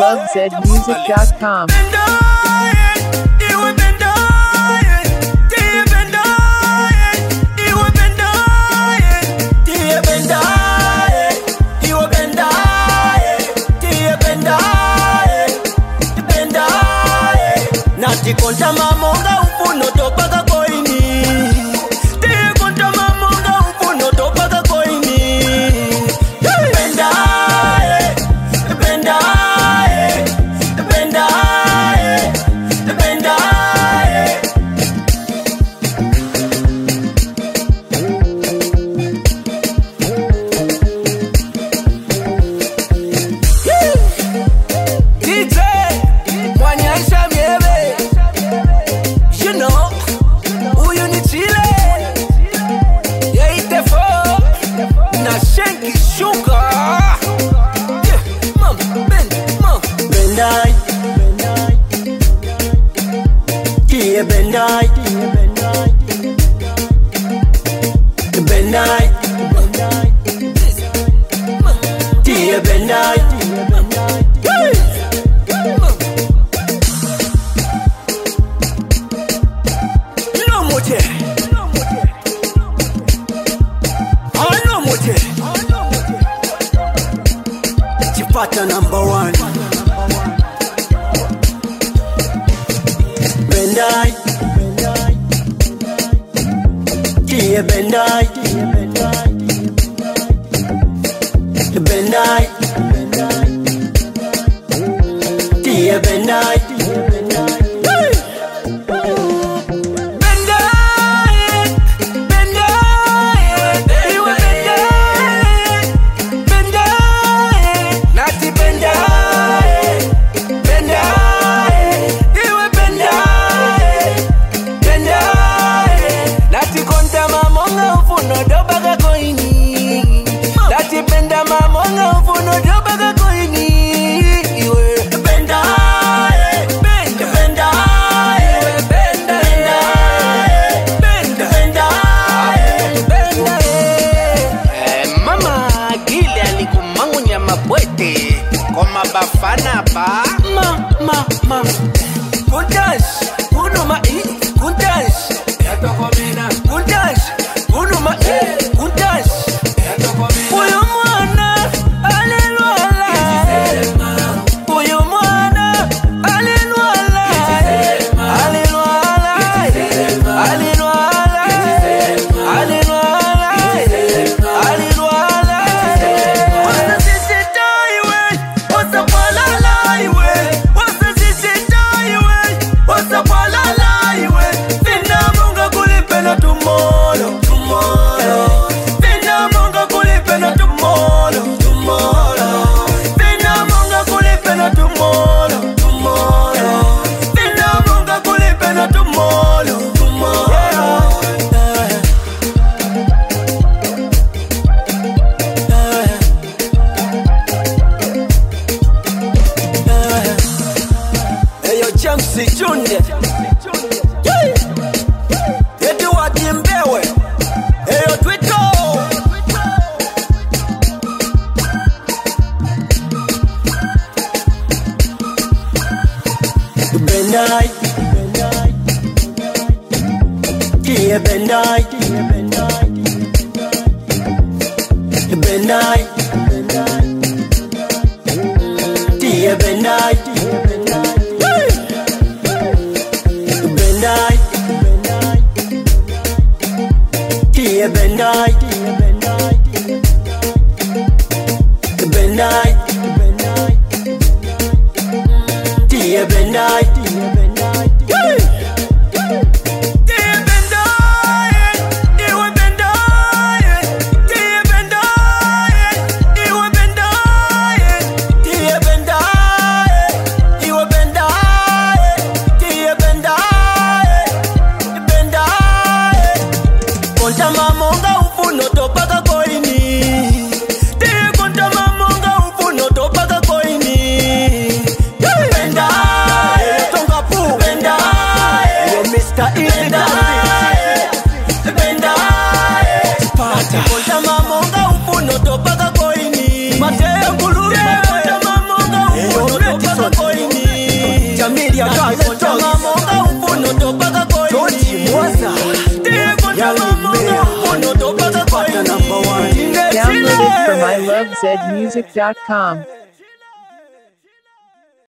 ilovezmusic.com. Konta mamonga ufuno topaka koini. Tiye konta mamonga ufuno topaka koini. Bendaye, bendaye, bendaye, bendaye. DJ Mwanyasha miebe. You know, who you need chile? Yeah, eat the fuck. Na shanky sugar. Yeah, mom, Bendai. Yeah, Bendai. Bendai. Yeah, Bendai. Chipata number one. Bendai. Yeah, Bendai. Bendai. Yeah, Bendai. Bafana ba ma kundash kunuma kundash yato komena kundash kunuma kundash yato komena uyu mwana alelwala uyu mwana alelwala alelwala alelwala alelwala alelwala Sichunde Yeti wakimbewe Eyo Twitter Bendai Yeah, Bendai Bendai Yeah, Bendai Bendai, yeah, Bendai, Bendai, yeah, Bendai, Konta mamonga ufuno topaka koini. Tiye konta mamonga ufuno topaka koini. Bendai, tonga pu. Bendai, yo Mr. Easy Bendai, Pata. Konta mamonga ufuno topaka koini. Mateo Kuluri. Konta mamonga ufuno topaka Downloaded from ilovezmusic.com.